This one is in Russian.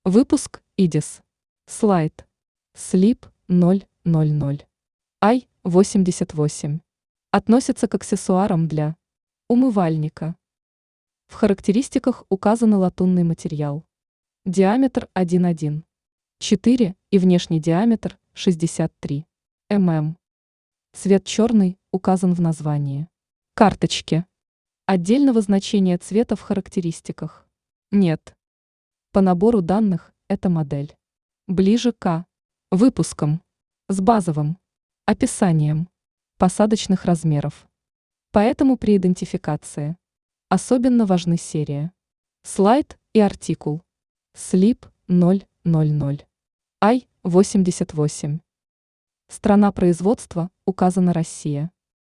Выпуск ИДИС. Слайд. Слип 000. I-88. Относится к аксессуарам для умывальника. В характеристиках указан латунный материал. Диаметр 1,1. 4 и внешний диаметр 63 мм. Цвет черный указан в названии. Карточки. Отдельного значения цвета в характеристиках нет. По набору данных эта модель ближе к выпускам с базовым описанием посадочных размеров. Поэтому при идентификации особенно важны серия, слайд и артикул. Слип 000. I-88. Страна производства указана Россия.